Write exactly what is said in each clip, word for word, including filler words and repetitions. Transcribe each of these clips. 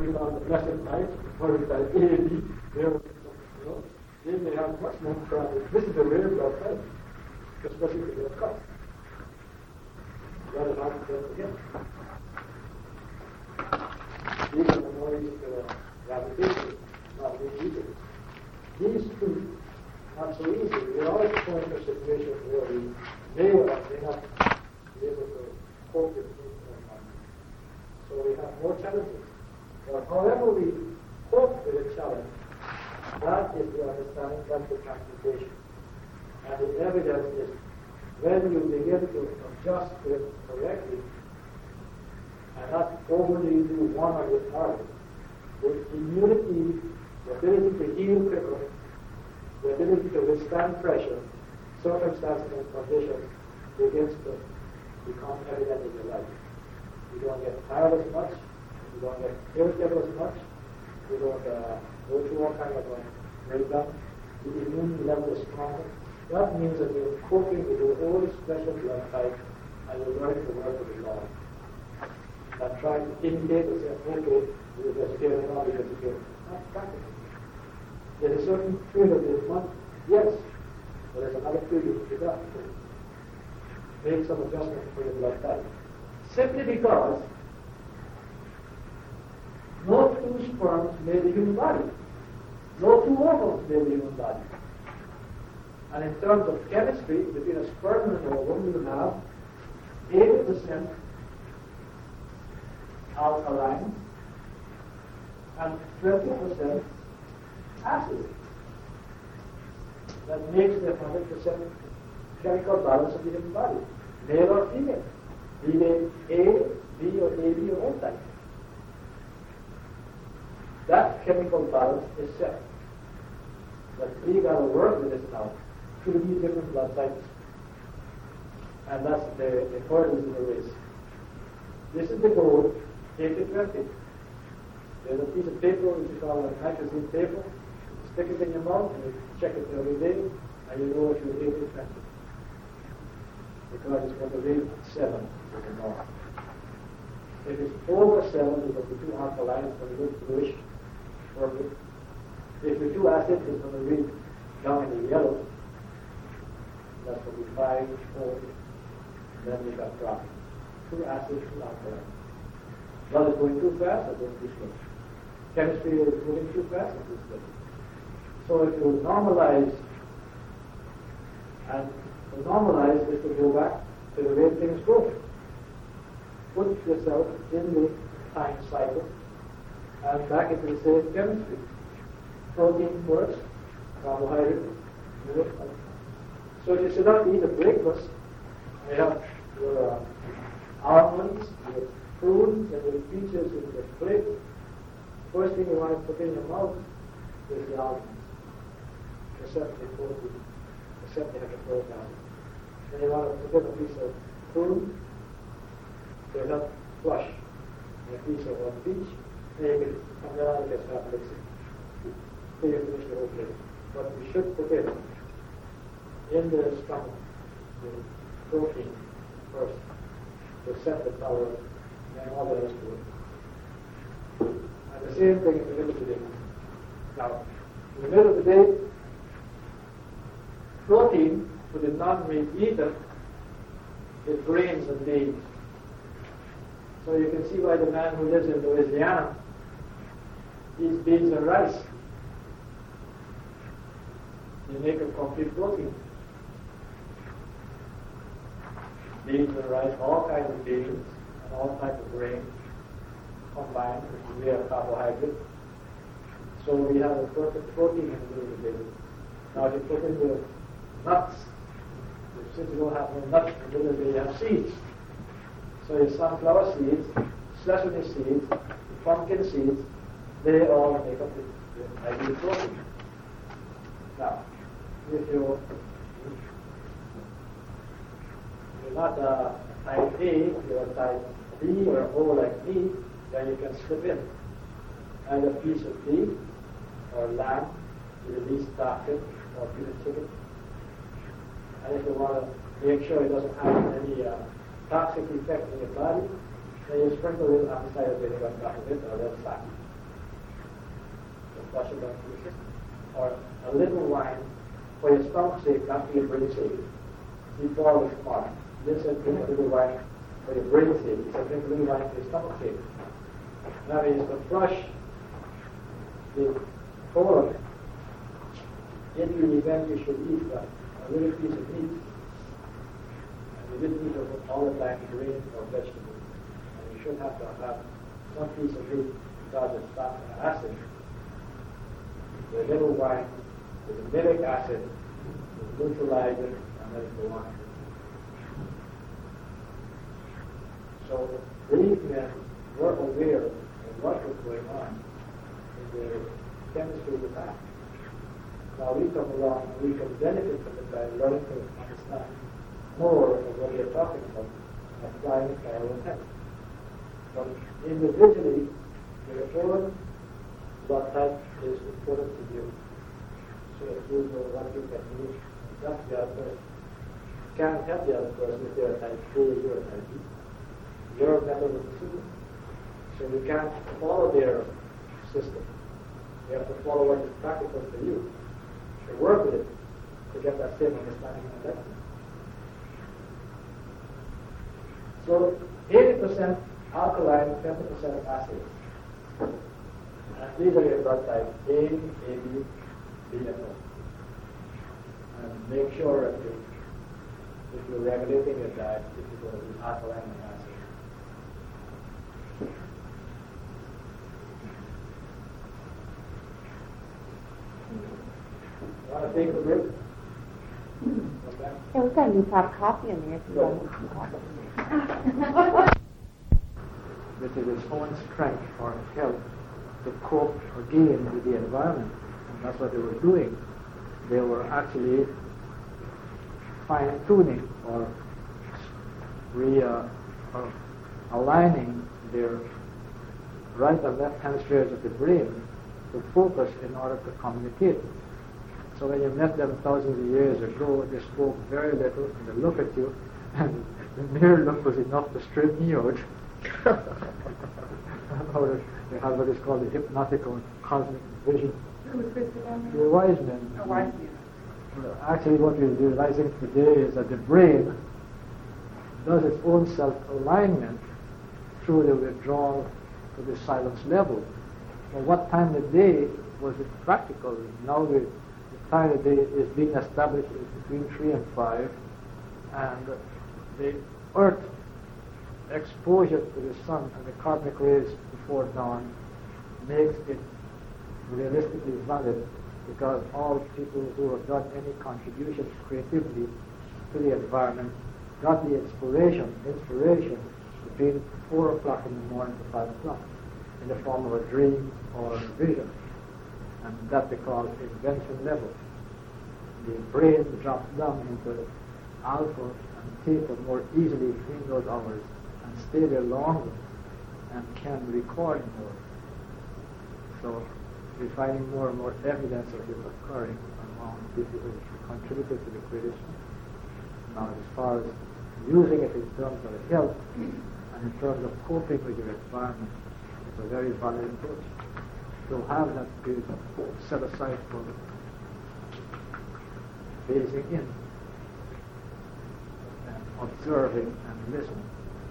bring on the blessed light, or with that A B, you know, they may have much more trouble. This is a rare blood type, especially if they're cut. Rather hard to get again. These are the noise uh, gravitation, not being easy. These two, not so easy. We are always going to a situation where we may or may not be able to cope with things like that. So we have more challenges. But however we cope with a challenge, that is the understanding, that's the transmutation. And the evidence is when you begin to adjust it correctly and not overly do one or the other, the immunity, the ability to heal quicker, the ability to withstand pressure, circumstances and conditions begins to become evident in your life. You don't get tired as much, you don't get irritated as much, you don't uh, go through all kind of a breakdown, the immune level is stronger. That means that you're coping with your own special blood type and you're learning to work with the law. And trying to imitate and say, okay, you're vegetarian, not you're vegetarian. Not practical. There's a certain period of this month, yes, but there's another period you got to make some adjustment for your blood type. Simply because no two sperms made the human body. No two hormones made the human body. And in terms of chemistry, between a sperm and an ovum, you have eighty percent alkaline and twenty percent acid. That makes the one hundred percent chemical balance of the human body, male or female, be they A, B, or A B, or O type. That chemical balance is set. But we got to work with this now. Three different blood types. And that's the, the hurdles in the race. This is the goal, eighty twenty. There's a piece of paper which is called a nitrogen paper. You stick it in your mouth and you check it every day and you know if you're eighty twenty. Because it's got the rate seven in the mouth. If it's over seven, it's going to be too alkaline, it's going to look bluish, purple. If you're too acid, it's going to read down in the yellow. That's going to be five, four, then you got drop. Too acid, too alkaline. Blood is going too fast, or going too slow. Chemistry is moving too fast, or too slow. So if you normalize, and to normalize is to go back to the way things go. Put yourself in the time cycle and back into the same chemistry. Protein first, carbohydrate, so you should not eat a breakfast. You have your uh, almonds, your prunes, and your peaches in your plate. First thing you want to put in your mouth is the almonds. Except the protein, except they have the protein. Then you want to put in a piece of prune to help flush. And a piece of one peach, and you can come down and just start mixing. So you finish the whole plate. But you should put in in the stomach the protein first to set the power and all the rest to it. And the same thing in the middle of the day. Now, in the middle of the day, protein for the non-meat eater is grains and beans. So you can see why the man who lives in Louisiana eats beans and rice. You make a complete protein. Beans and rice, all kinds of beans, and all types of grains combined, which is rare carbohydrate. So we have a perfect protein in the middle of the day. Now if you put in the nuts, since you don't have no nuts in the middle of the day, you have seeds. So your sunflower seeds, sesame seeds, pumpkin seeds, they all make up the, the ideal protein. Now, if you're, you're not a type A, you're a type B or O like me, then you can slip in either a piece of beef or lamb with the least toxin or beef and chicken. And if you want to make sure it doesn't have any uh, toxic effect in your body, then you sprinkle a little apple cider vinegar on top of it or red fat. flush it down through the system. Or a little wine for your stomach's sake, not for your brain's sake. See, Paul was smart. This said, drink a little wine for your brain's sake. He said, drink a little wine for your stomach's sake. That is to flush the colon into the event you should eat a, a little piece of meat. And you didn't eat it all the time, grain or vegetables. And you should have to have some piece of meat because it's not acid. The little wine with the mitic acid will neutralize it and let it go on. So these men were aware of what was going on in their chemistry of the past. Now we come along and we can benefit from it by learning to understand more of what we are talking about and applying it to our own health. But individually, your own blood type is important to you. So if you know what you can use, that's the other person. You can't help the other person if they're a type A, you're a type B. You're better than the system. So you can't follow their system. You have to follow what is practical for you. To work with it to get that same understanding and lesson. So eighty percent alkaline, twenty percent acid. And these are your blood types, A, A B, B, and O. And make sure that you, if you're regulating your diet, if you're going to be alkaline and acid. Want to take a break? Okay. Yeah, we've got a new pot of coffee in there if you want some coffee. This is its own strength or help to cope again with the environment. And that's what they were doing. They were actually fine-tuning or re, uh, or aligning their right and left hemispheres of the brain to focus in order to communicate. So when you met them thousands of years ago, they spoke very little, and they look at you, and the mere look was enough to straighten you out. They have what is called the hypnotic or cosmic vision. Who was this again? The wise men. A wise man. Actually, what we're realizing today is that the brain does its own self-alignment through the withdrawal to the silence level. Well, what time of the day was it practical? Now the, the time of the day is being established between three and five, and the earth exposure to the sun and the cosmic rays before dawn makes it realistically valid, because all people who have done any contribution creatively to the environment got the inspiration, inspiration between four o'clock in the morning to five o'clock in the form of a dream or a vision. And that they call invention level. The brain drops down into alpha and theta more easily in those hours and stay there longer and can record more. So we're finding more and more evidence of this occurring among people who contributed to the creation. Now, as far as using it in terms of health and in terms of coping with your environment, it's a very valid approach. To have that period set aside for phasing in and observing and listening.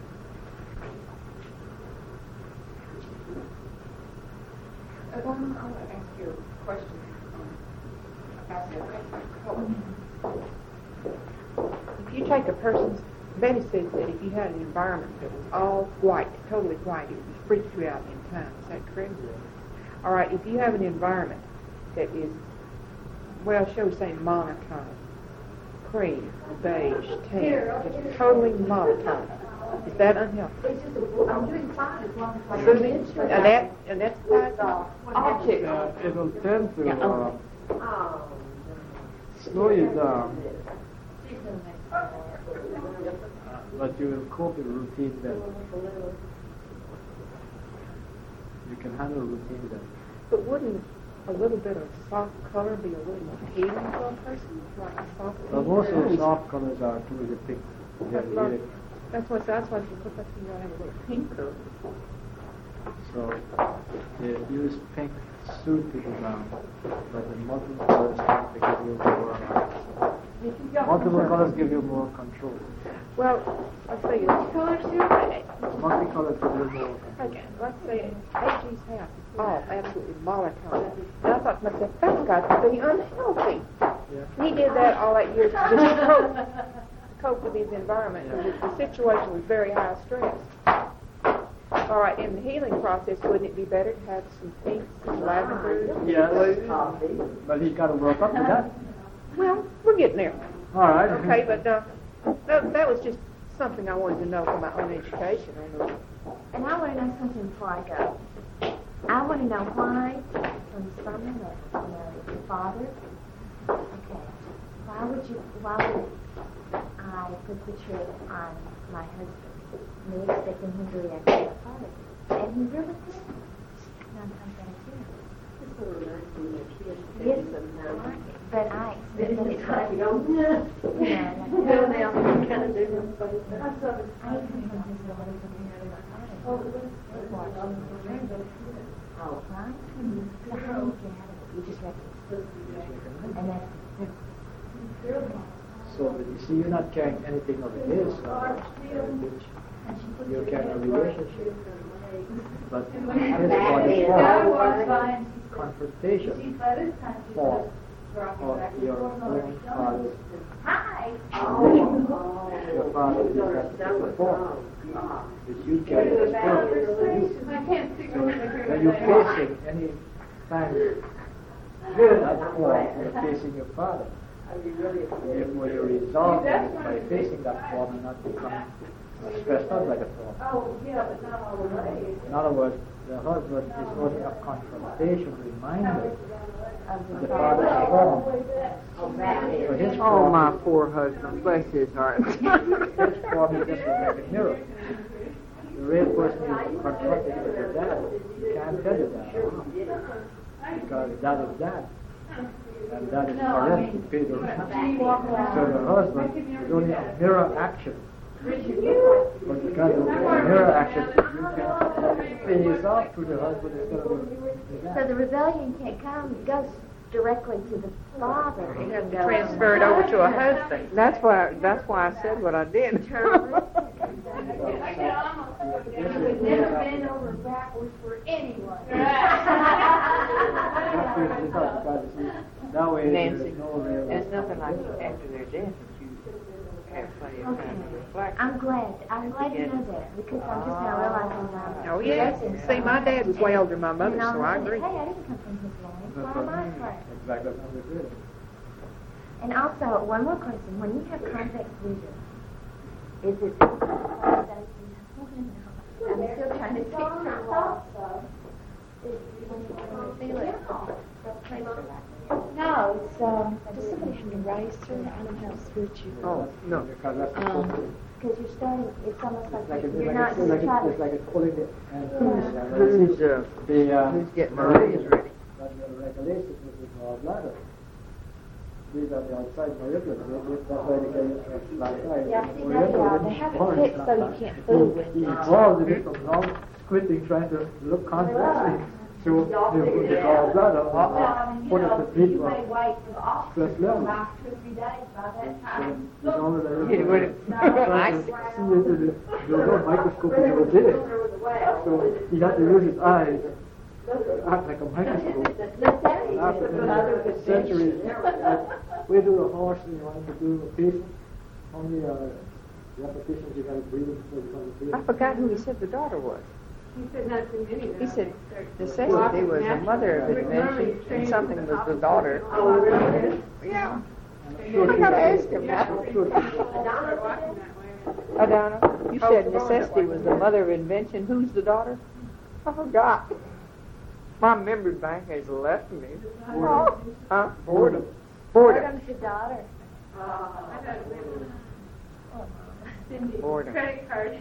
I want to ask you a question about that color. If you take a person's, Betty says that if you had an environment that was all white, totally white, it would freak you out in time. Is that correct? Yeah. All right, if you have an environment that is, well, shall we say monotone, cream, beige, tan, just totally monotone, is that unhealthy? I'm doing fine as long as I Really? can. And that, and that's fine? Object. Uh, it will tend to Yeah, uh, okay. Oh. slow you down, uh, but you will cope with routine better. You can handle routine better. But wouldn't a little bit of soft color be a little more healing for a person? Like a soft Well, most of the soft colors are too the pink. They're That's what- really- That's why, that's why you put that thing on a little pinker. So they use pink suit to design, but the multiple colors tend to give you more. Uh, multiple colors give you more control. Well, let's see. Colors do that. Multicolors give you more control. Okay, let's say A G's house is all absolutely monotone. And I thought to myself, that's got to be unhealthy. Yeah. He did that all that year just to cope, cope with his environment. Yeah. The, the situation was very high stress. All right, in the healing process, wouldn't it be better to have some pinks, some lavender? Yes, but he's got to work up to that. Well, we're getting there. All right. Okay, but uh, that, that was just something I wanted to know for my own education. On the, And I want to know something before I go. I want to know why, from someone that, you know, your father, okay, why would you, why would I put the trip on my husband? Me expecting him to react to my father. And he really did. And I'm, I'm going to do it. Yes, but I expect that it's like, you know, yeah, Well, now, you kind of do. I come from his life and he knew my father. Oh, watching the Oh, right? So how do you get out of it? You just have to. And that's. So, but you see, you're not carrying anything of his uh, heritage. You're carrying a relationship. But his body form, confrontation form of your own father's condition. Your father is that form. That you carry as well. I can't figure out what When you're facing any kind of form, you're facing your father. Therefore, you're resolving it by facing that form and not becoming stressed out by the form. Oh, yeah, but not all the way. In other words, the husband is only a confrontation, reminder of the father's form. So his oh, form, my poor husband, bless his heart. his form is just like a mirror. The real person is confronted with his dad. He can't tell you that. Because that is that. And that is correct to pay the rent. So the husband is only a mirror action. But because of the mirror action, you can pay yourself to the husband instead of the dad. So the rebellion can't come, it goes directly to the father. You have to transfer it over to a husband. That's why. That's why I said what I did. You would never bend over backwards for anyone. That way, Nancy, there's no real. there's nothing like after their death that you have plenty of time to reflect. I'm glad. I'm glad you know that because I'm just now realizing that. Oh, yes. See, my dad was way older than my mother, And I'm so I thinking, agree. hey, I didn't come from his line. Why am I afraid? Exactly how we did. And also, one more question. When you have convex vision, is it... I'm still trying to figure out. Feel it. No, it's, um, just somebody from the racer. I don't know how to switch you. Oh, no, because that's the Um, focus. Because you're starting, it's almost like, It's like, it's you're like, not it's just like, trying it's to... like it's pulling it and Yeah. Who's, uh, the, uh, who's getting Maria's ready? But the regulations with the gallbladder. These are the outside molecules. That's why they can uh, like that. Yeah, see, that's why they have it fixed so you can't fool with He it. evolved it from long squinting, trying to look convexly. So they put the gallbladder uh, put it to deep You may wait for the officer stress to come level. back two or three days by that So time. he's only Yeah, what it- trying to see into the, there was no microscope that ever did it. So he had to use his eyes, act like a microscope. After the centuries, like, we do a horse and you want to do a piece, how many uh, repetitions you got to breathe before you come to breathe? I forgot who he said the daughter was. He said not too many. He said necessity was the mother of invention and something was the daughter. Oh, really? Yeah. Sure, I gotta ask him sure, that. sure. Adonna, you said necessity was the mother of invention. Who's the daughter? I forgot. My memory bank has left me. Huh? Boredom. Boredom. Boredom's your daughter. Boredom. Credit card.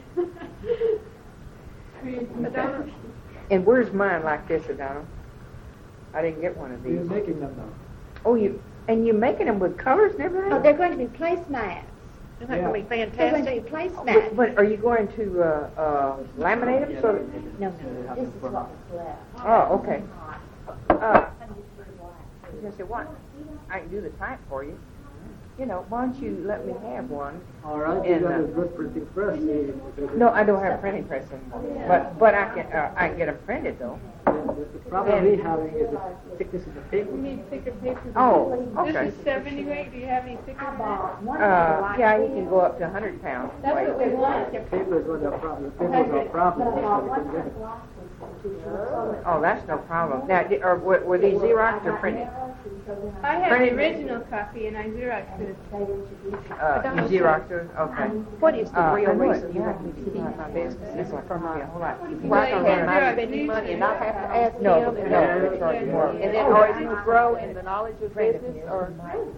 Madonna. And where's mine like this, Adonna? I didn't get one of You're these. making them now. Oh, you and you're making them with colors and everything? Oh, they're going to be placemats. Isn't that going to be They're going to fantastic? be placemats. But are you going to uh, uh, laminate them? So that, No, no, this is what was left. oh, okay. Uh, I was going to say, what? I can do the type for you. You know, why don't you let me have one? All right, you And, got uh, a good printing press. eh? No, I don't have a printing press anymore. But but I can uh, I can get them printed though. The problem we having is the thickness of the paper. You need thicker paper. Oh, okay. This is seventy weight. Do you have any thicker than that? Uh, yeah, you can go up to one hundred pounds. That's what we want. The paper is what our problem. The paper is our problem. That's why we couldn't get it. Oh, that's no problem. Now, di- or were, were these Xerox or printed? I have Printed- the original copy and I Xeroxed it. Uh, you Xeroxed it? Okay. What is the Uh, real I know reason it. you want me to keep my business? It's like, yeah, hold on. Where I Well, can you have my Xerox spending these money and not have to ask No, him? no, and no, then- we charge more. And then, or as you grow in the knowledge of business, or?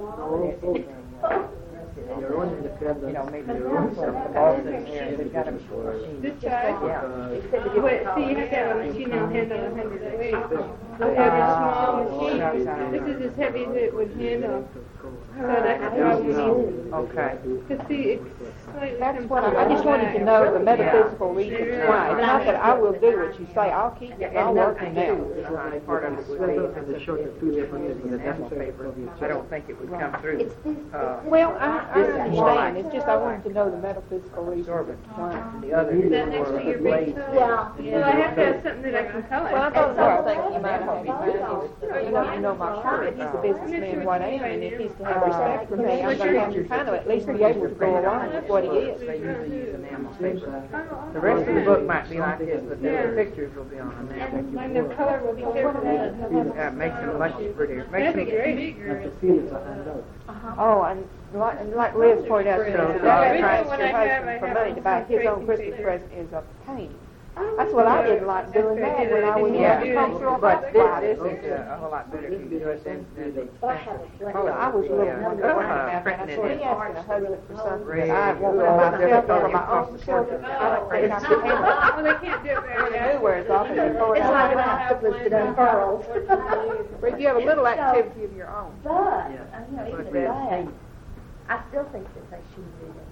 Your own independence. You know, maybe your own stuff, all of them there, they've got a machine. This size? Yeah. Wait, see, you have to have a machine that'll handle a hundred weight. I have a small machine. This is as heavy as it would handle. So that's probably, Okay. to see, it's slightly. That's comes what from I, I just wanted to know the Yeah. metaphysical reasons why. And not that I will do what you say, I'll keep it, I'll work it now. Part of it would Sweater be and the shirt are two different things. The enamel necessary paper. of your I don't think it would come through. It's this, Uh, Well, I, I understand, it's just I wanted to know the metaphysical reasons absorbent. why. The other Is is that next more to your lazy. big toe? yeah. Well, I have to have something that I can color. Well, I thought another thing you might have me find is, you know, you know my Sherman, he's a businessman, what I am, and if he's to have respect for me, I'm gonna have to kind of at least be able to go along with what he is. They usually use enamel paper. The rest of the book might be like this, but then the pictures will be on enamel. And and the color will be different. Uh, makes it much prettier. That'd Makes be me, great. Have to feel it to hand out. Oh, and like, and like Liz pointed out, you know, So, that uh, tries when your I have- husband I for have money to buy his own tracing Christmas paper. present is a pain. That's what I didn't like doing that when I was yeah, young. Come through a but this, hospital. this is uh, a whole lot better if you do it than, than the But I have a black. Well, I was a little Yeah. wondering Uh, about that. printing I it said, in he asking a husband for something red, that I want for all myself different or my colors own across the children. front. I don't think I can handle it. Well, they can't do it very When the well. new wears off, and you throw it It's out. like an octopus that unfurls. But if you have a little activity of your own. But, uh, you know, even But at that's- that, I still think that they should do that.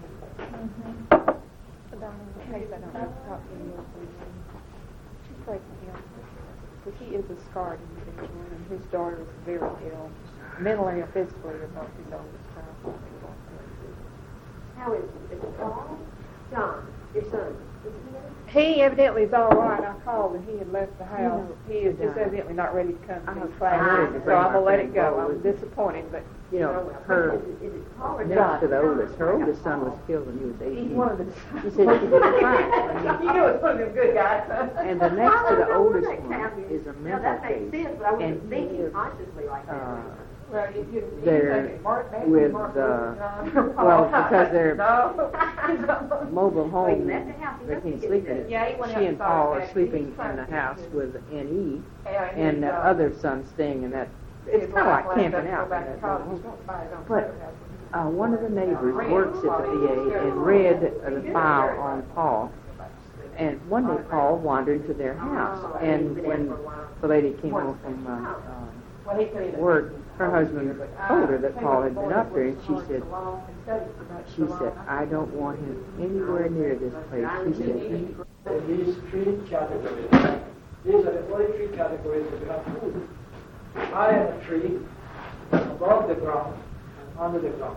In case I don't have to talk to you, just pray for him. Because he is a scarred individual, and his daughter is very ill, mentally and physically, about his oldest child. How is it? Is it Paul? John, your son. Is He evidently is all right. I called and he had left the house. He is just evidently not ready to come to his class, so I'm gonna let it go. I'm disappointed, but You know, her, he, is it Paul or next John? to the oldest, her oldest son was killed when he was he's eighteen. one of the. She said she didn't cry. You know it's one of them good guys. And the next to the Oh, oldest that one sounds- is a Now, mental that makes case. sense, but I wasn't And he thinking is, consciously like that. uh, Well, if you, if They're with, uh, well, because they're mobile home, Wait, that's the house. He they must can't be sleep in getting it. Yeah, he went She and outside Paul are back. sleeping He's trying in the to house get with N Yeah, E, and the uh, other son staying in that, it's kind of like camping out. in that home. But uh, one of the neighbors works at the V A and read uh, the file on Paul. And one day Paul wandered to their house, and when the lady came home from uh, uh, work, her husband told her that Paul had been up there, and she said, she said, I don't want him anywhere near this place. She said, In these three categories, these are the only three categories that we have food. High in a tree, above the ground, and under the ground.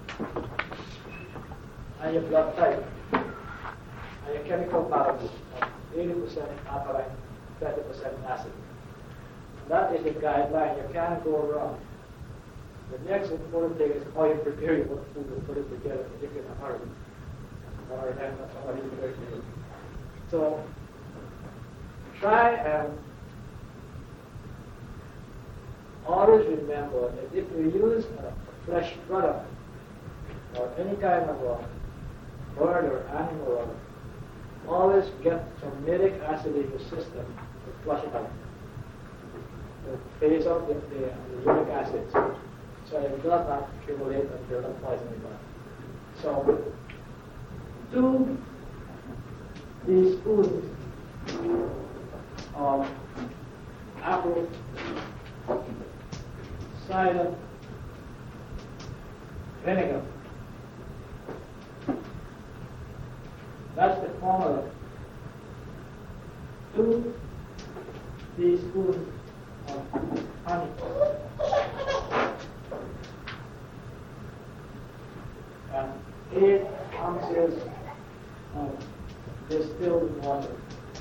And your blood type. And your chemical balance of eighty percent alkaline, thirty percent acid. That is the guideline. You can't go wrong. The next important thing is how you prepare your food and put it together, particularly in a hurry. Or then somebody is very good. So try and always remember that if you use a fresh product or any kind of a bird or animal, always get some muric acid in your system to flush it out. To phase out the, the, the uric acid so it does not accumulate and build up poison in the body. So two teaspoons of apple cider vinegar teaspoons of honey. And eight ounces of distilled water.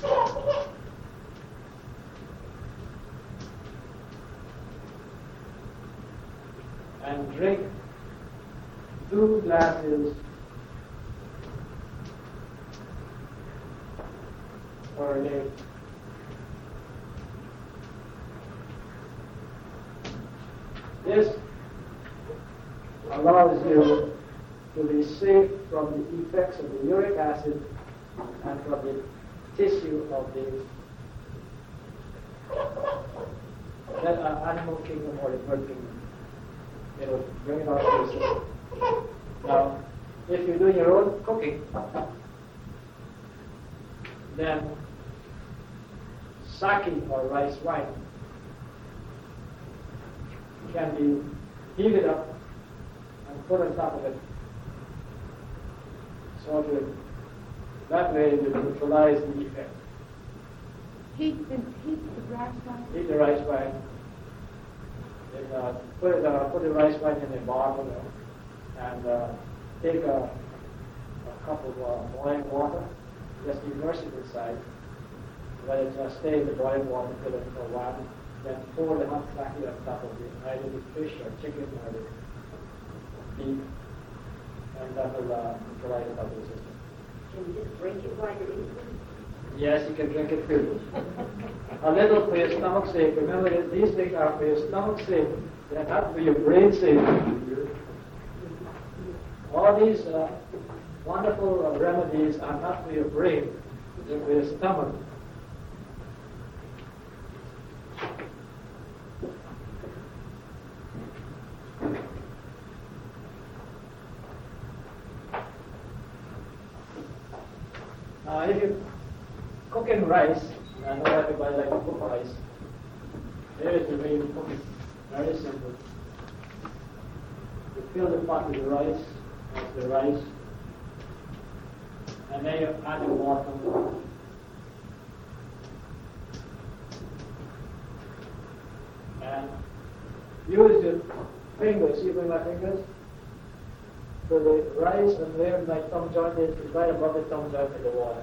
And drink two glasses per day. This allows you to be safe from the effects of the uric acid and from the tissue of the that, uh, animal kingdom or the bird kingdom. It will bring it out to the system. Now, if you do your own cooking, then sake or rice wine can be heated up and put on top of it. So to, that way it will neutralize the effect. Heat the, heat the rice wine? Heat the rice wine. And, uh, put, it, uh, put the rice wine in a bottle and uh, take a, a cup of uh, boiling water, just immerse it inside, let it uh, stay in the boiling water for a while, then pour the hot sake on top of it, either the fish or chicken or the beef, and that will uh, neutralize it out of the system. Can you just drink it while you're eating? Yes, you can drink it freely. A little for your stomach's sake. Remember that these things are for your stomach's sake. They're not for your brain's sake. All these uh, wonderful uh, remedies are not for your brain. They're for your stomach. Now, if you cooking rice, I know everybody likes to cook rice. Here is the way you cook it. Very simple. You fill the pot with the rice, that's the rice, and then you add the water. And use your fingers, see my fingers? So the rice and where my thumb joint is, is right above the thumb joint of the water.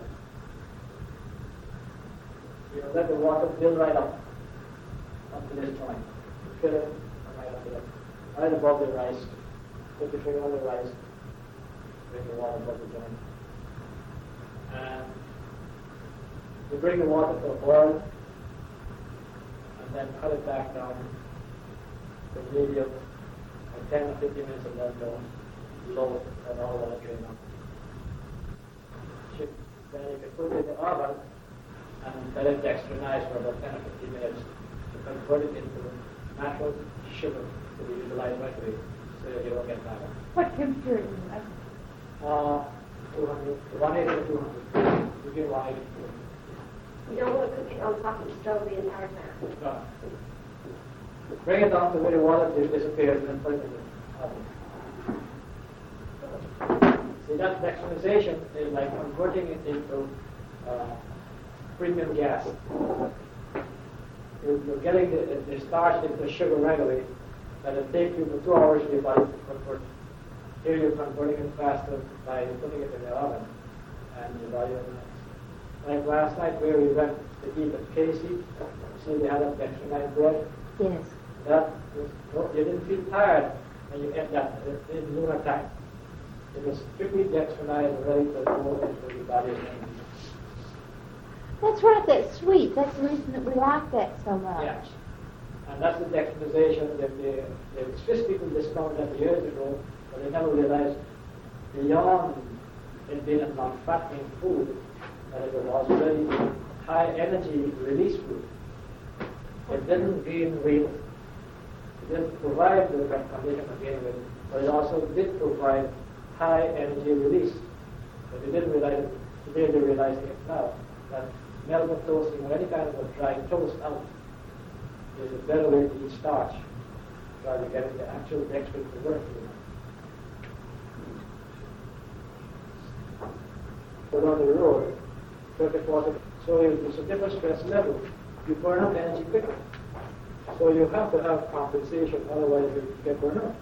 You know, let the water fill right up, up to this point. Fill it right up there. Right above the rice. Put the finger on the rice. Bring the water above the joint. And you bring the water to a boil, and then cut it back down to medium, and ten or fifteen minutes and then go low, and all water drain out. Then you can put it in the oven and let it externalize for about ten or fifteen minutes to convert it into natural sugar to be utilized right away so that you don't get bad. What temperature is it? Uh, two hundred, one eighty to two hundred. You get one eighty. You don't want to cook it on top of the stove the entire time. No. Bring it down to where the water disappears and then put it in the oven. See, that dextrinization is like converting it into uh, premium gas. You're, you're getting the, the starch into sugar right away, but it takes you for two hours for your body to convert. Here you're converting it faster by putting it in the oven, and your body will. Like last night where we went to eat at Casey, see they had a dextrinized bread. Yes. That was, you didn't feel tired when you ate that in lunar time. It was strictly dextrinized and ready to go into your body. That's right, that's sweet. That's the reason that we like that so much. Yes. And that's the dextrinization that the, the Swiss people discovered that years ago, but they never realized beyond it being a non-fattening food, that it was already high energy release food. It didn't gain weight. It didn't provide the condition of gaining weight, but it also did provide high energy release. But they didn't realize it. Today they're realizing it now. That melba toasting or any kind of a dry toast out is a better way to eat starch rather than getting the actual dextrose to work. But on the road, thirty, forty, so it's a different stress level. you burn up energy quickly. So you have to have compensation, otherwise you get burned up.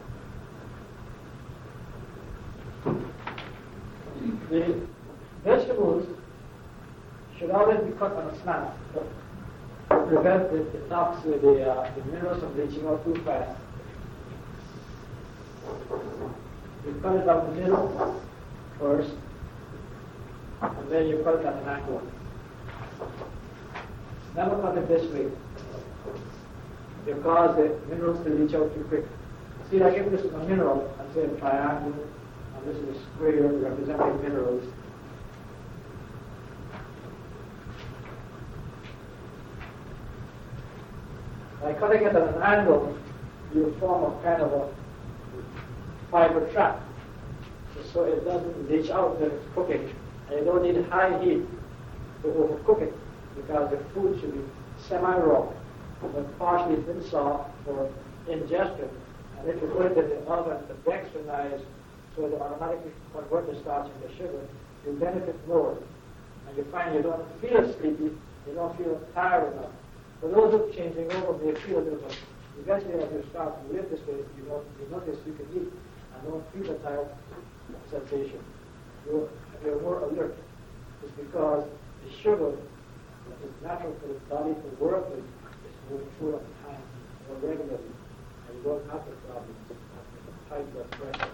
The vegetables should always be cut on a slant to prevent the, the knocks with the, uh, the minerals from reaching out too fast. You cut it down the middle first, and then you cut it at an angle. Never cut it this way, because the minerals will reach out too quick. See, like if this is a mineral, and say a triangle, and this is a square representing minerals. By cutting it at an angle, you form a kind of a fiber trap, so it doesn't reach out when it's cooking, and you don't need high heat to overcook it, because the food should be semi-raw, but partially thin soft for ingestion. And if you put it in the oven to dextrinize, so it automatically convert the starch into sugar, you benefit more. And you find you don't feel sleepy, you don't feel tired enough. For those who are changing over, they feel a little bit. Eventually, as you start to live this way, you, don't, you notice you can eat and don't feel the tired sensation. You're, you're more alert. It's because the sugar that is natural for the body to work with is moving through at time more regularly, and you don't have the problems of high blood pressure.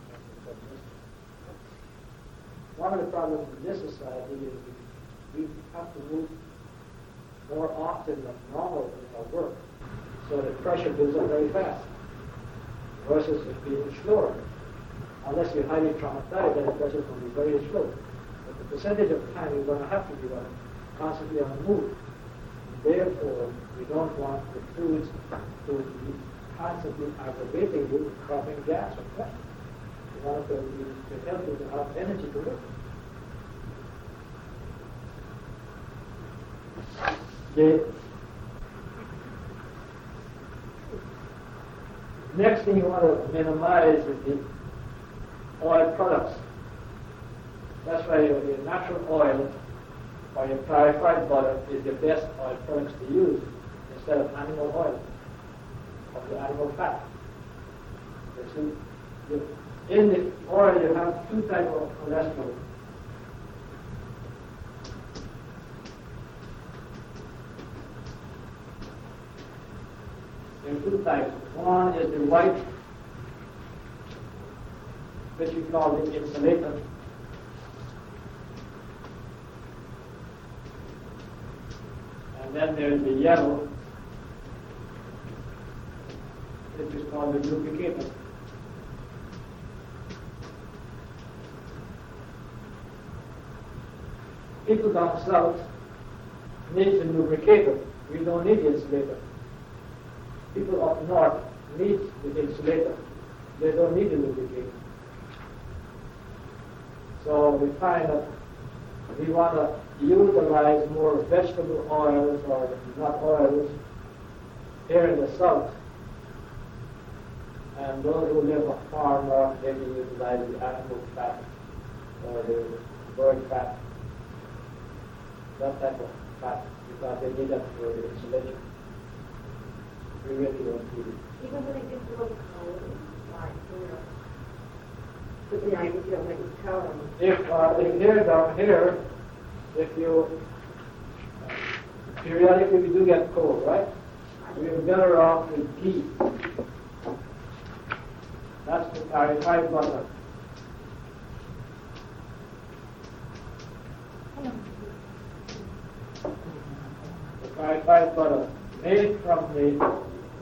One of the problems in this society is we have to move more often than normal in our work, so the pressure builds up very fast, versus it being slower. Unless you're highly traumatized, then the pressure is going to be very slow. But the percentage of time you're going to have to be on, constantly on the move. Therefore, we don't want the foods to be constantly aggravating you, coughing gas or pressure. We want it to, be, to help you to have energy to work. The next thing you want to minimize is the oil products. That's why your, your natural oil or your clarified butter is the best oil products to use instead of animal oil or the animal fat. See, in the oil you have two types of cholesterol. There are two types. One is the white, which we call the insulator. And then there is the yellow, which is called the lubricator. People down south need the lubricator. We don't need the insulator. People up north need the insulator. They don't need the lubricator. So we find that we want to utilize more vegetable oils or nut oils here in the south. And those who live up far north, they can utilize the animal fat or the bird fat, that type of fat, because they need that for the insulation. We really don't need it. Even when it gets a little cold, like, you know, but the idea you don't make it tell them. If, uh, if here down here, if you uh, periodically we do get cold, right? We're better off with ghee. That's the clarified butter. The clarified butter made from the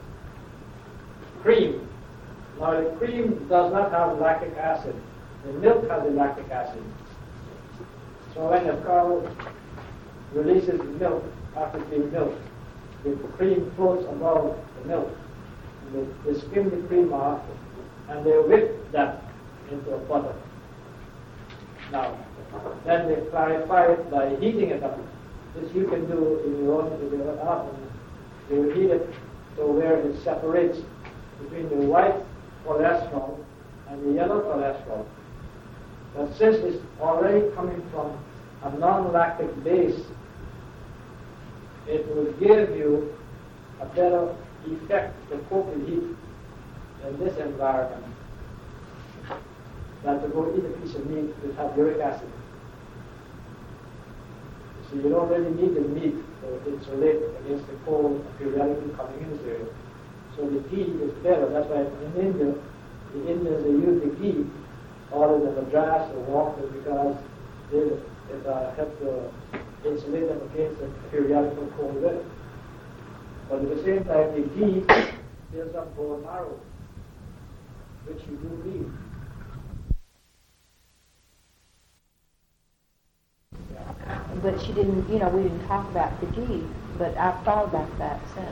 cream. Now the cream does not have lactic acid. The milk has the lactic acid. So when the cow releases the milk after being milked, the cream floats above the milk. And they, they skim the cream off and they whip that into a butter. Now, then they clarify it by heating it up. This you can do in your own, in your own oven. You heat it to where it separates between the white cholesterol and the yellow cholesterol. But since it's already coming from a non-lactic base, it will give you a better effect to cope with heat in this environment than to go eat a piece of meat that has uric acid. So you don't really need the meat to insulate against the cold periodically coming in there. So the ghee is better. That's why in India, the Indians, they use the ghee other than the grass or water because they, it uh, helps to insulate them against the periodical cold weather. But at the same time, the ghee builds up bone marrow, which you do need. But she didn't, you know, we didn't talk about the ghee, but I've thought about that since.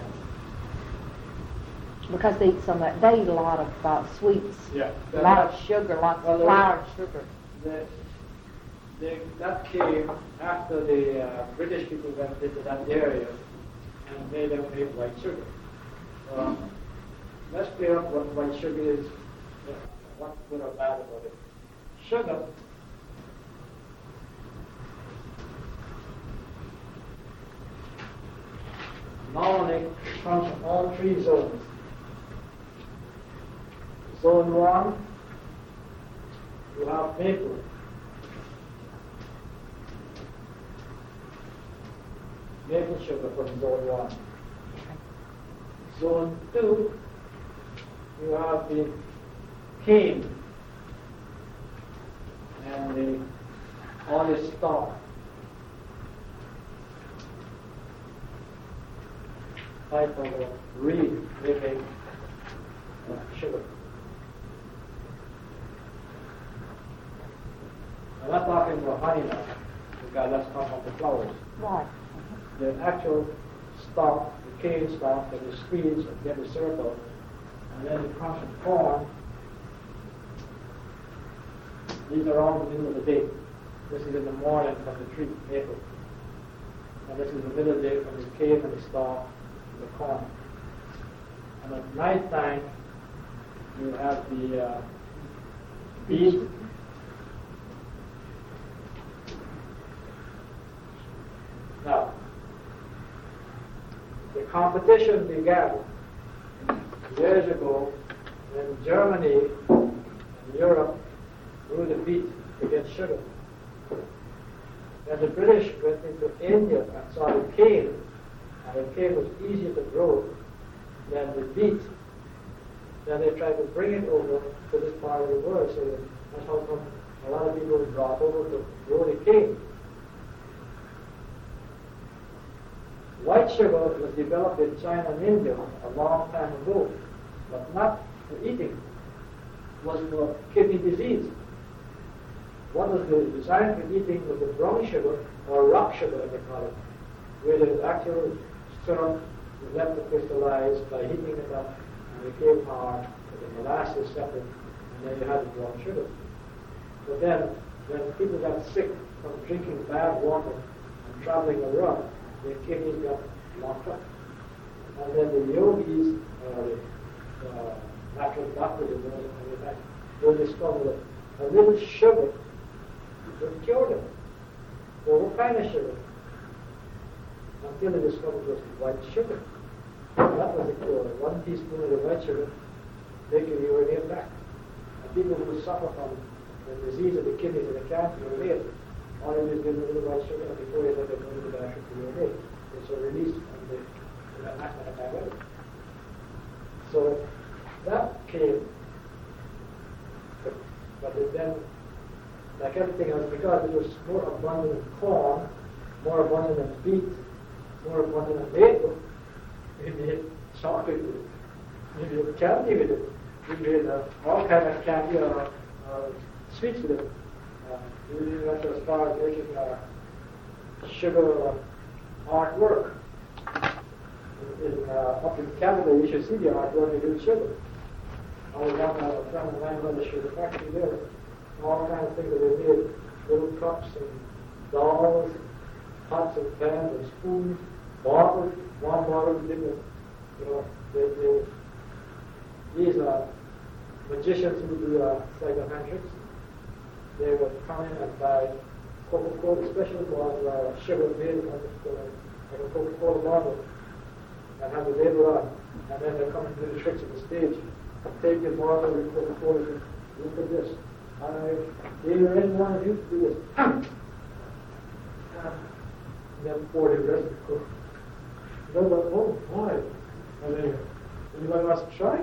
Because they eat so much, they eat a lot of uh, sweets, yeah, a lot of sugar, lots well, of flour and sugar. The, the, that came after the uh, British people went into that area and made them make white sugar. Um, let's clear up what white sugar is, uh, what's good or bad about it. Sugar normally comes from all three zones. Zone one, you have maple. Maple sugar from zone one. Zone two, you have the cane and the olive stalk. Type of a reed they make uh, sugar. I'm not talking about honey now, because that's come from the flowers. Right. The actual stalk, the cane stalk that is squeezed and get a circle, and then it comes from corn. These are all in the middle of the day. This is in the morning from the tree, maple. And this is the middle of the day from the cane and the stalk and the corn. And at night time, you have the uh, beet. Now, the competition began years ago when Germany and Europe grew the beet to get sugar. When the British went into India and saw the cane, and the cane was easier to grow than the beet, then they tried to bring it over to this part of the world. So that's how come a lot of people brought over to grow the cane. White sugar was developed in China and India a long time ago, but not for eating. It was for kidney disease. What was the design for eating was the brown sugar, or rock sugar as they call it, where the actual syrup was left to crystallize by heating it up and became hard, with the molasses separate, and then you had the brown sugar. But then, when people got sick from drinking bad water and traveling around, their kidneys got locked up. And then the yogis, uh, the uh, natural doctors, they discovered that a little sugar would cure them. Well, what kind of sugar? Until they discovered it was white sugar. And that was the cure. One teaspoon of the white sugar, they can urinate back. And people who suffer from the disease of the kidneys and they can't urinate, all they do is give them a little white sugar, and before they let them go to the bathroom to urinate, it's a release from the antibiotic. So that came, but, but it then, like everything else, because it was more abundant in corn, more abundant in beet, more abundant in maple, we made chocolate with it, we made candy with it, we made uh, all kind of candy or uh, sweets with it. Uh, we didn't went as far as making uh, sugar uh, artwork. In, in, uh, up in Canada, you should see the artwork they do with sugar. I was down at a friend of mine run the sugar factory there. All kinds of things that they made, little cups and dolls, pots and pans and spoons, bottles, one bottle, different, you know, they, they, these are magicians who do uh, psychometrics. They would come in and buy Coca-Cola, especially was uh, sugar made on the of a Coca-Cola bottle and have the label on, and then they come and do the tricks of the stage. Take your bottle of Coca-Cola and look at this. I either any one of you to do this. And then pour the rest of the Coke. They're like, oh, why? And then, anybody wants to try?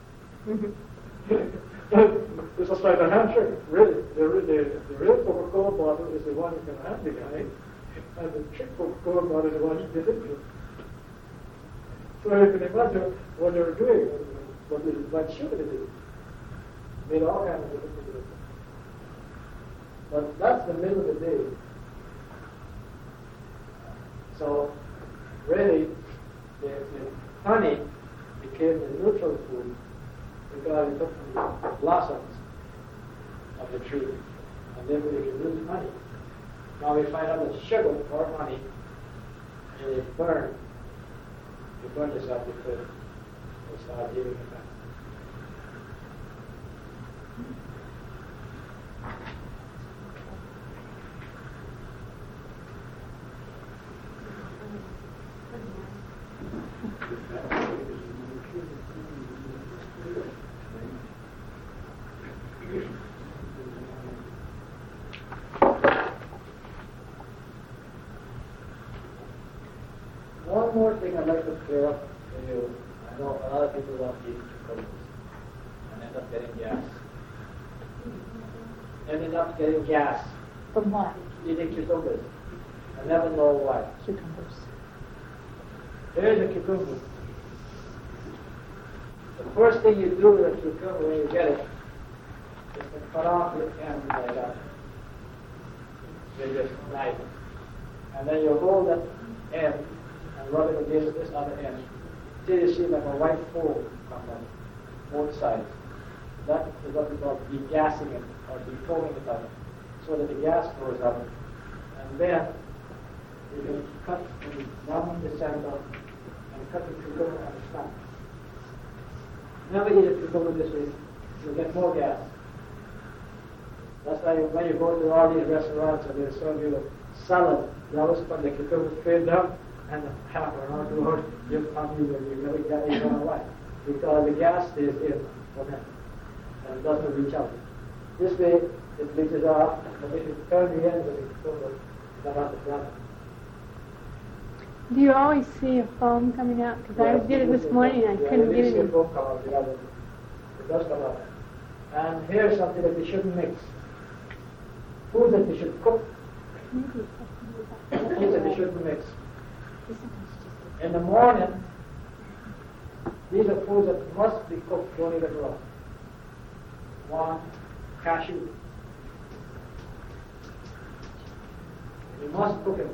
It's just like a handshake. Really, the, the, the real Coca-Cola bottle is the one you can hand the guy, and the trick Coca-Cola bottle is the one you give it to. So you can imagine what they were doing, what they what sugar they did. Made all kinds of different things. But that's the middle of the day. So really, the, the honey became the neutral food because it took from the blossoms of the tree, and then we can use honey. Now we find out that sugar or honey, and they burn. You burn this up before you start giving it back. One more thing I'd like to clear up for you. I know a lot of people don't eat cucumbers and end up getting gas. Ending up getting gas. From what? Eating cucumbers. I never know why. Cucumbers. Here's a cucumber. The first thing you do with a cucumber when you get it is to cut off the end like that with this knife. And then you hold that end and rub it against this other end till you see like a white foam come on both sides. That is what we call degassing it or defoaming it up so that the gas goes up. And then you can cut down the center and cut the cucumber and snap. Never eat a cucumber this way. You'll get more gas. That's why when you go to all these restaurants and they serve you a salad, they always put the cucumber straight down and half around the road, you come you when you really get it on the way. Because the gas stays in for them and it doesn't reach out. This way it reaches out, but if you turn the ends of the cucumber, they're not the front. Do you always see a foam coming out? Because Yeah, I did it this morning and I yeah, couldn't you get see it. a foam come out, yeah, it does come out. And here's something that you shouldn't mix. Food that you should cook, food that you shouldn't mix. In the morning, these are foods that must be cooked, don't eat it raw. One, cashew. You must cook it.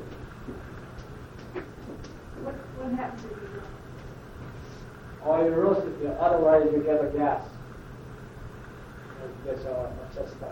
What, what happens if you Or you roast it, otherwise you get a gas. That's our such stuff.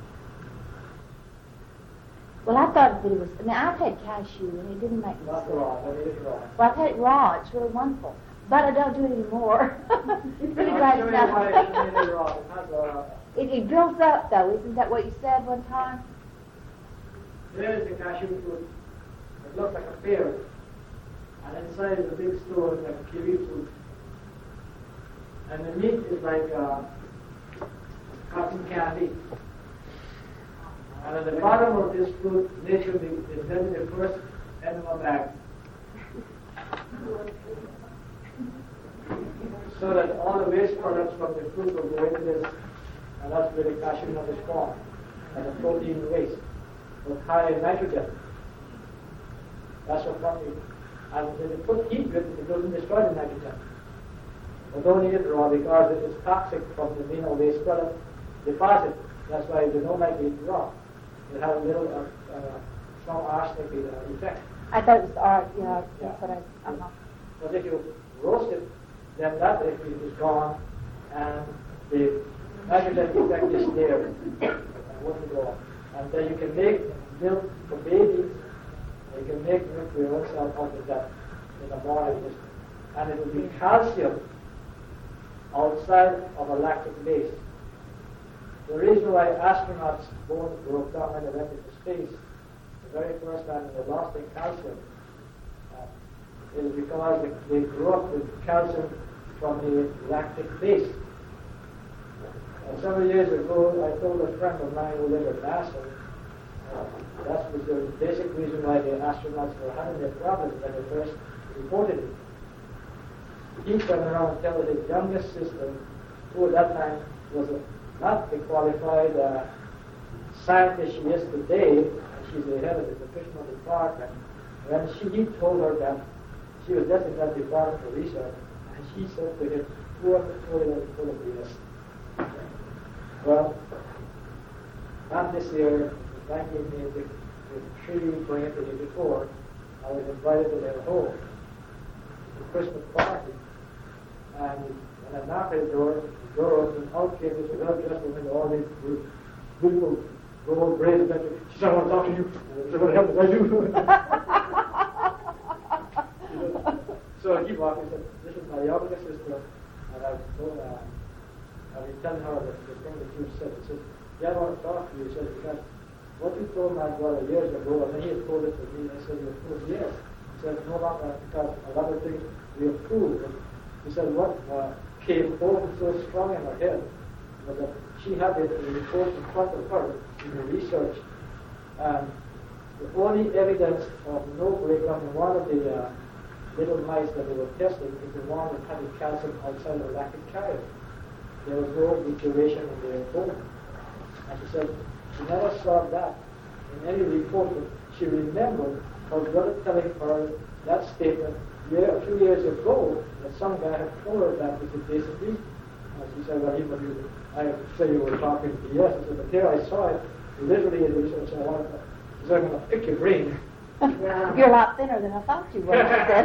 Well, I thought that it was, I mean, I've had cashew and it didn't make me Not sick. raw, but it is raw. Well, I've had it raw. It's really wonderful. But I don't do it anymore. It's really I'll glad show it's you why not. it is raw. It's not raw. It, it builds up, though. Isn't that what you said one time? There's the cashew fruit. It looks like a pear. And inside is a big stone like a kiwi fruit. And the meat is like uh, cotton candy. And at the bottom of this fruit, nature invented the first animal bag. So that all the waste products from the fruit will go into this, and that's where the cashew nut is formed, and the protein waste with high in nitrogen. That's what protein. And when you put heat with it, it doesn't destroy the nitrogen. But don't eat it raw because it is toxic from the mineral waste product deposit. That's why they don't like to eat raw. It has a little uh, uh, strong arsenic uh, effect. I thought it was art, yeah, that's what I, uh-huh. But if you roast it, then that effect is gone, and the nitrogen effect is there, and wouldn't go on. And then you can make milk for babies, you can make milk for yourself out of that in the morning, and it will be calcium outside of a lactic base. The reason why astronauts' bones broke down when they went into space, the very first time they lost their calcium, uh, is because they, they grew up with calcium from the lactic base. Uh, several years ago, I told a friend of mine who lived at NASA, uh, that was the basic reason why the astronauts were having their problems when they first reported it. He turned around and told his youngest sister, who at that time was a, not the qualified uh, scientist she is today, and she's the head of the nutritional department, when she, he told her that she was just in that department for research, and she said to him, whoever told you that full of B S? Well, not this year, nineteen eighty-three, going into eighty-four, I was invited to their home, the Christmas party, and when I knocked at the door, the door opened, out came this well-dressed woman, all these beautiful gold braids, and she said, I want to talk to you. I said, what the hell did I do? So he walked and said, this is my youngest sister, and I was told, uh, I've been telling her the, the thing that you said. He said, yeah, I want to talk to you. He said, because what you told my brother years ago, and then he had told it to me, and I said, you proved yes. He said, no, not that, because a lot of things we have proved. He said, what uh, came home so strong in her head was that she had it in the report in front of her in the research, and the only evidence of no breakdown in one of the uh, little mice that they were testing is the one that had the calcium outside of the lactic carrier. There was no deterioration in their bone. And she said she never saw that in any report, but she remembered her brother telling her that statement year, a few years ago, that some guy had told her that was the basic reason. And she said, well, he was, I say you were talking to yes. I said, but here I saw it literally in the research. I wanted to, so I'm going to pick your brain. Yeah. You're a lot thinner than I thought you were.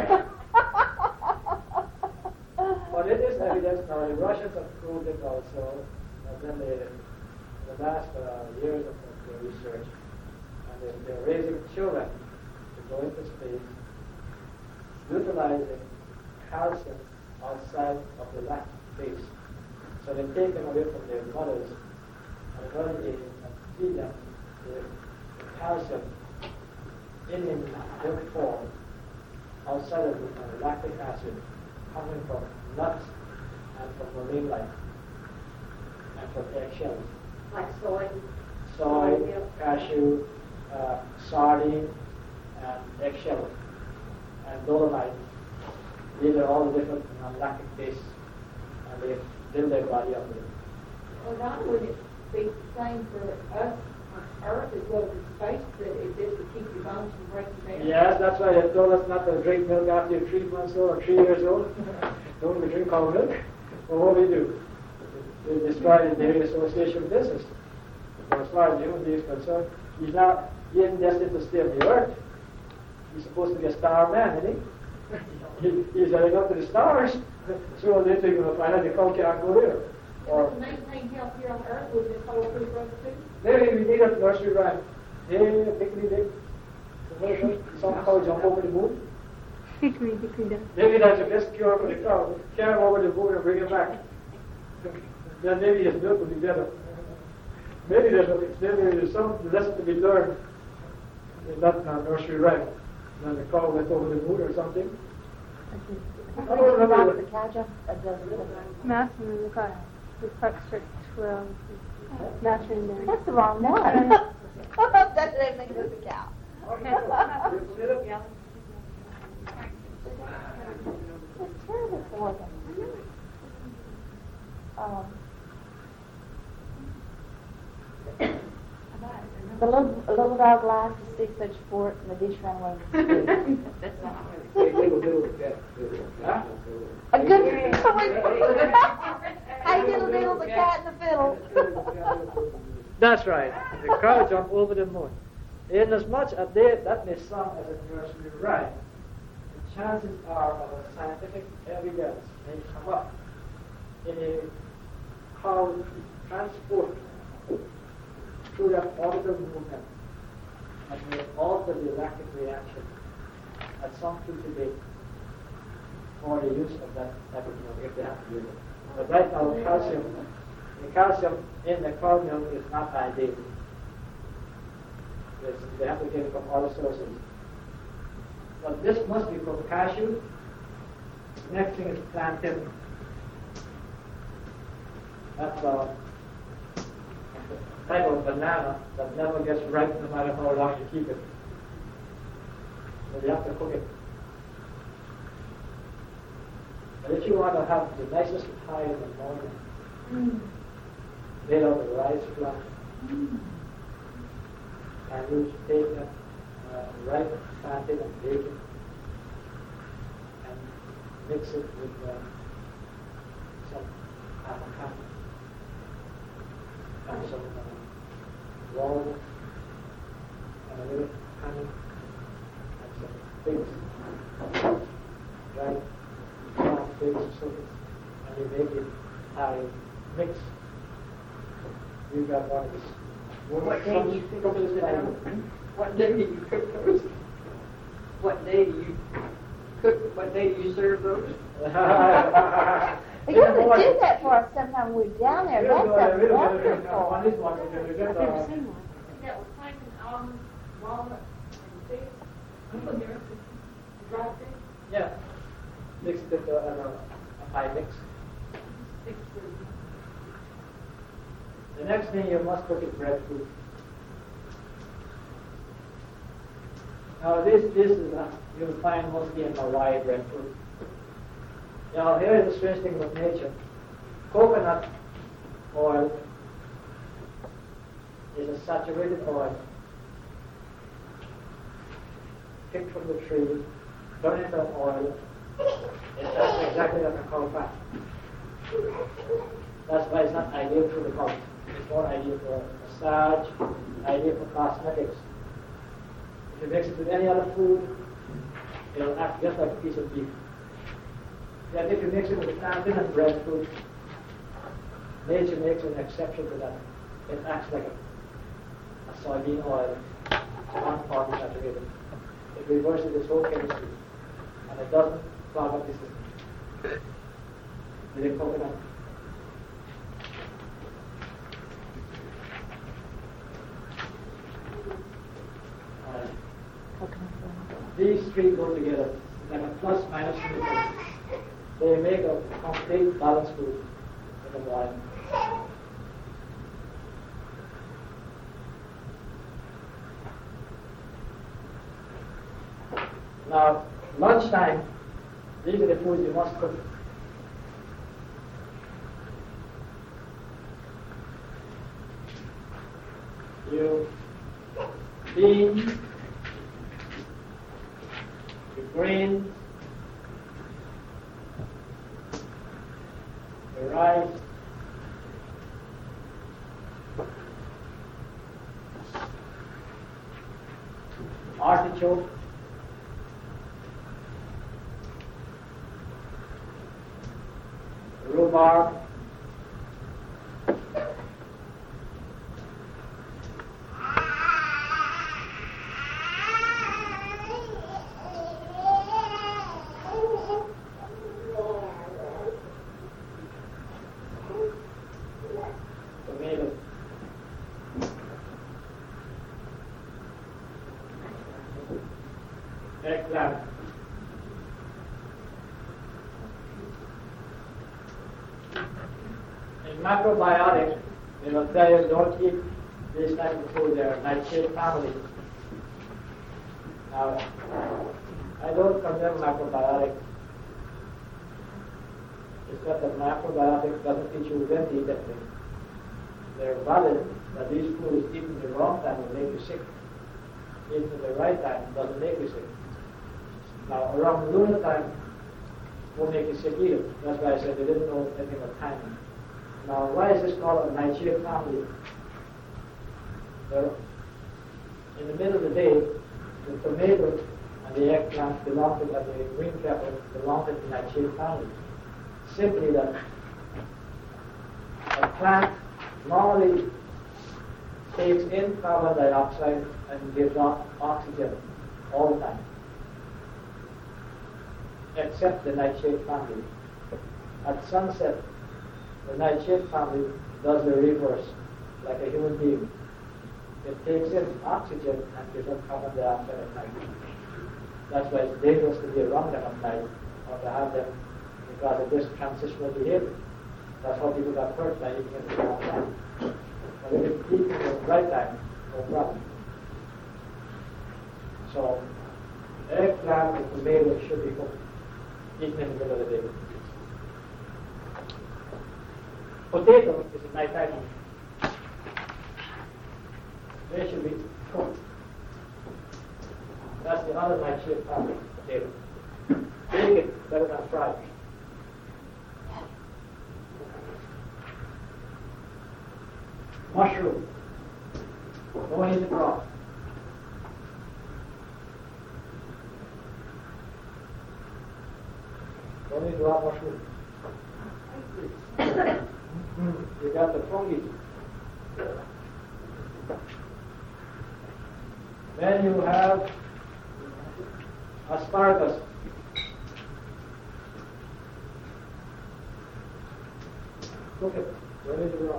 But it is evidence now. The Russians have proved it also. And then they, the last uh, years of their research, and they, they're raising children to go into space, utilizing calcium outside of the lactic base. So they take them away from their mothers and early age and feed them the, the calcium in the milk form outside of the uh, lactic acid coming from nuts and from marine life and from eggshells. Like soy? Soy, cashew, uh, sardine, and eggshell, and dolomite. These are all different uh, lactic bases, and they build their body up with it. Well, Don, would it be the same for us on Earth as well as in space, that it just to keep your bones from breaking down? Yes, that's why they told us not to drink milk after you're three months old or three years old. Don't we drink our milk? Well, what do we do? We destroy the Dairy Association business. But as far as the human being is concerned, he's not, he isn't destined to stay on the earth. He's supposed to be a star man, isn't he? he he's heading up to the stars. Sooner or later you're going to find out the cow can't go there. Or to maintain health here on Earth, would this whole food growth too? maybe we need a nursery rhyme. Hey, hickory dick. Some cow jump over the moon. Hickory dickory dock. Maybe that's the best cure for the cow. Carry him over the moon and bring him back. Then maybe his milk will be better. Maybe there's, maybe there's some lesson to be learned in that uh, nursery rhyme. Then the cow went over the moon or something. I don't remember. The cow jump, uh, the, Master in the car. The Park Street twelve. Master in there. that's the wrong one. That's the same thing as the cow. It's terrible for them. Um, the little, little dog laughed to see such sport, and the dish ran away with the food. That's not true. A good Hey, diddle diddle, the cat and the fiddle. That's right. The cow jumped over the moon. Inasmuch as they, that may sound as a nursery rhyme, the chances are of a scientific evidence may come up in a how transport through that orbital movement and may alter the lactic reaction at some future date for the use of that type of milk if they have to use it. But right now, the calcium, the calcium in the cow milk is not ideal. They have to get it from other sources. But this must be called cashew. Next thing is plantain. That's a type of banana that never gets ripe no matter how long you keep it. So you have to cook it. But if you want to have the nicest pie in the morning, mm. made out of rice flour, mm. and you take a uh, ripe plantain and bake it, and mix it with uh, some avocado and some uh, walnuts and a little honey and some figs, right? Figs or something, and you make it pie mix. You've got one of this. What day do you cook those? What day do you cook those? What day do you cook? What day do you serve those? You have to do that for us sometime when we're down there. That sounds wonderful. I've never seen one. That was plantain, almonds, walnuts, and figs. You put there dry figs. Yeah. Mix it with uh, uh, a pie mix. The next thing you must cook is breadfruit. Now this this is uh, you'll find mostly in Hawaii breadfruit. Now here is the strange thing about nature. Coconut oil is a saturated oil picked from the tree, turned into oil. It's just exactly like a cow fat. That's why it's not ideal for the cow. It's more ideal for massage, ideal for cosmetics. If you mix it with any other food, it'll act just like a piece of beef. Yet if you mix it with plantain and breadfruit, nature makes an exception to that. It acts like a, a soybean oil, one part saturated. It reverses its whole chemistry, and it doesn't clog up the system. With a coconut. Uh, these three go together, like a plus minus neutral. They make a complete balanced food in the morning. Now, lunchtime, these are the foods you must cook. You beans, your grains, your rice, artichoke, rhubarb, tomato, eggplant, in macrobiotics, they will tell you don't eat this type of food. They are nightshade family. Now, I don't condemn macrobiotics. It's not that macrobiotics doesn't teach you when to eat that thing. They're valid, but these foods eaten at the wrong time will make you sick. Eaten at the right time doesn't make you sick. Now, around lunar time won't make you sick either. That's why I said they didn't know anything about timing. Now, why is this called a nightshade family? Well, in the middle of the day, the tomato and the eggplant belong to, and the green pepper belong to the nightshade family. Simply that a plant normally takes in carbon dioxide and gives off oxygen all the time, except the nightshade family. At sunset, the nightshade family does the reverse, like a human being. It takes in oxygen and gives off carbon dioxide at night. That's why it's dangerous to be around them at night or to have them because of this transitional behavior. That's how people got hurt by eating at the wrong time. But if you eat at the right time, no problem. So, eggplant and tomato should be cooked, eaten in the middle of the day. Potato is a night item. They should be cooked. That's the other night shift pattern, potato. Bake it better than fry it. Mushroom. Don't eat it raw. Don't eat raw mushroom. You got the fungi. Then you have asparagus. Cook it. Don't eat it raw.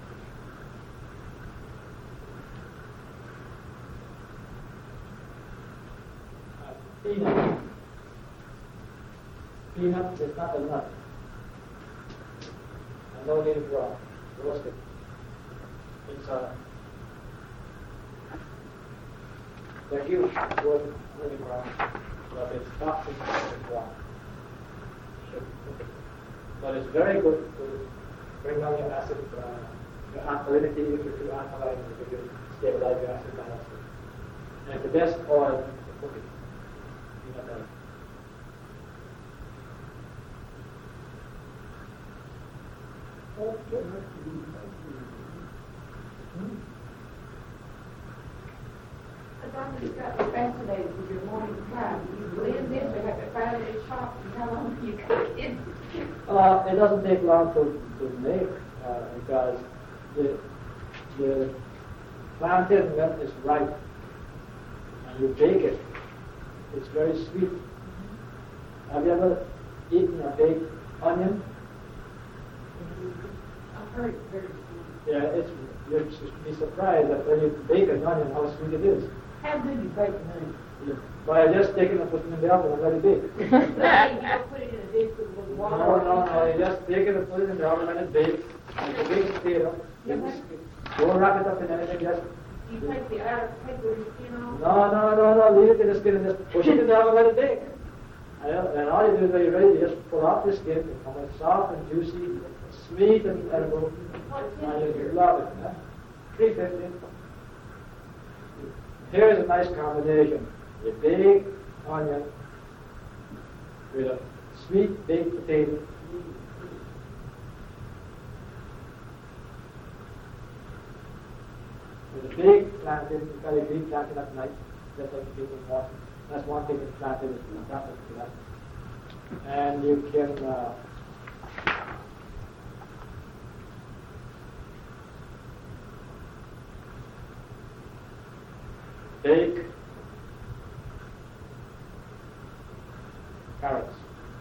Peanut. Peanut is not a nut. And don't eat it raw. Roast it. It's a they're huge, golden, really brown, but it's not really brown. But it's very good to bring down your acid, uh, your alkalinity, if you're too alkaline, if you stabilize your acid balance. And the best oil to cook it. Peanut oil. I just got fascinated with your morning time. You blend this, you have it finely chopped, and how long do you cook it? Uh, it doesn't take long to, to make uh, because the, the plantain milk is ripe and you bake it. It's very sweet. Have you ever eaten a baked onion? I've heard it's very sweet. Yeah, it's, you'd be surprised that when you bake an onion how sweet it is. How do you bake an onion? By just taking and putting it in the oven and let it bake. You don't put it in a dish with a little water? No, no, no. You just take it and put it in the oven and let it bake. And the baked potato. Don't wrap it up in anything. Just You take the outer, take the skin off? no, no, no, no. Leave it in the skin and just push it in the oven and let it bake. And, and all you do is when you're ready, you just pull off the skin. It comes soft and juicy, sweet and edible. And you love it. Huh? three fifty. Here's a nice combination. A big onion with a sweet baked potato. With a big plantain, you got a green plantain at night, just like people want. That's one thing in plantain is not to that. And you can uh, bake carrots.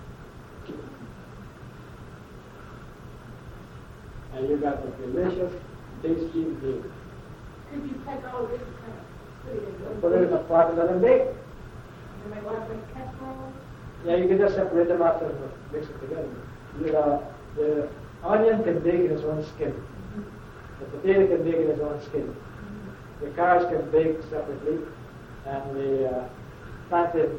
And you got a delicious, tasty meal. Could you take all of this and kind of put it in the Put it in a pot and let them bake. You make like a casserole? Yeah, you can just separate them out and mix it together. You, uh, the onion can bake in its own skin. The potato can bake in its own skin. The carrots can bake separately, and the uh, plantain.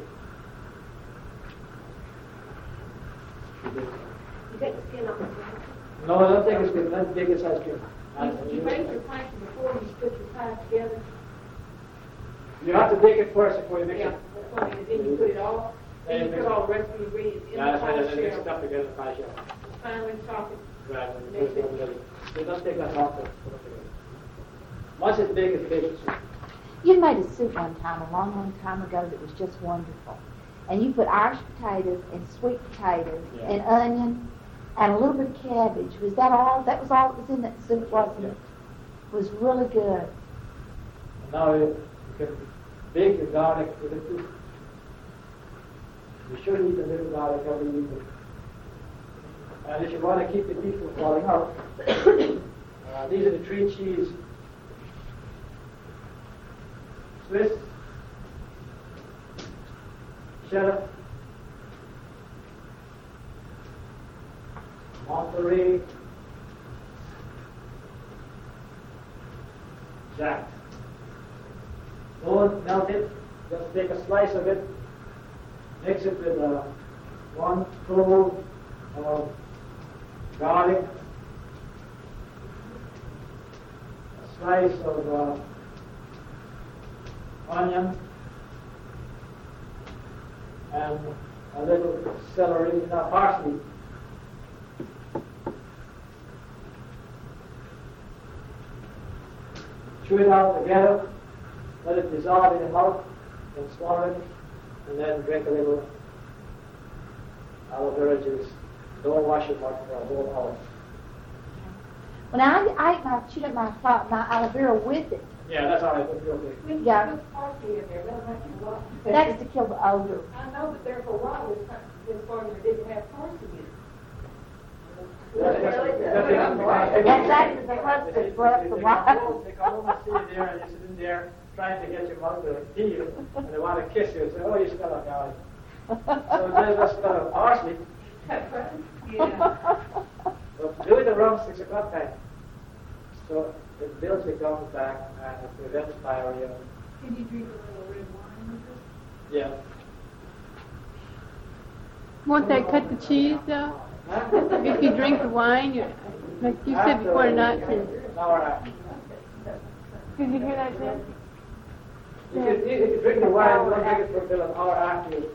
You take the skin off the plantain? No, don't take a skin. Let's bake its size skin. You, you bake your plantain before you put your pies together? You have to bake it first before you mix Yeah, it. that's why, and then you put it all, then you put all the rest of the ingredients in Yeah, the that's right. pie And then mix it shell. up together in the pie shell. Finally chop it. Right. And mix it together. It doesn't take that long to put it together. Once it's baked, it's baked. You made a soup one time, a long, long time ago, that was just wonderful. And you put Irish potatoes and sweet potatoes Yeah. and onion and a little bit of cabbage. Was that all? That was all that was in that soup, wasn't Yeah. it? It was really good. And now you, you can bake your garlic with it too. You should eat a little garlic every evening. And if you want to keep the teeth from falling out, uh, these are the three cheese. Swiss, Sheriff, Monterey, Jack. Don't melt it, just take a slice of it, mix it with uh, one clove of garlic, a slice of uh, onion, and a little celery, not parsley. Chew it out together, let it dissolve in the mouth, and swallow it, and then drink a little aloe vera juice. Don't wash it much for a whole hour. When I, I ate my, chewed up my, my aloe vera with it. Yeah, that's all right. That's real good. Yeah. Parsley in there, that'll make it a lot. That's to kill the odor. I know, but there for a while, this, this farmer didn't have parsley in it. That's after the husband brought up the wild. They come over, see you there, and you sit in there trying to get your mouth to heal, and they want to kiss you and say, oh, you smell like garlic. So there's a smell of parsley. Yeah. So do it around six o'clock time. So it builds your gums back and it prevents diarrhea. Can you drink a little red wine with it? Yeah. Won't that cut the cheese though? If you drink the wine, you, like you said before, not to. An hour after. Did you hear that, Jen? You can, if you drink the wine, don't drink it for until an hour after you.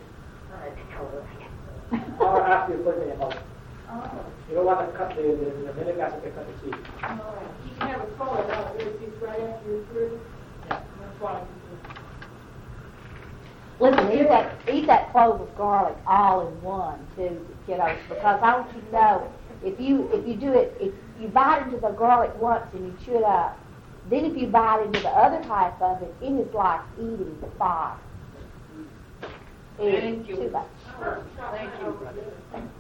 An hour after you put it in your mouth. You don't want to cut the, the, the vinegar acid to cut the cheese. You can have a color out there, it's right after you're through. Yeah. That's why. Listen, eat that, eat that clove of garlic all in one, too, kiddos, because I want you to know, if you, if you do it, if you bite into the garlic once and you chew it up, then if you bite into the other half of it, it is like eating the fire. It is too much. Thank you.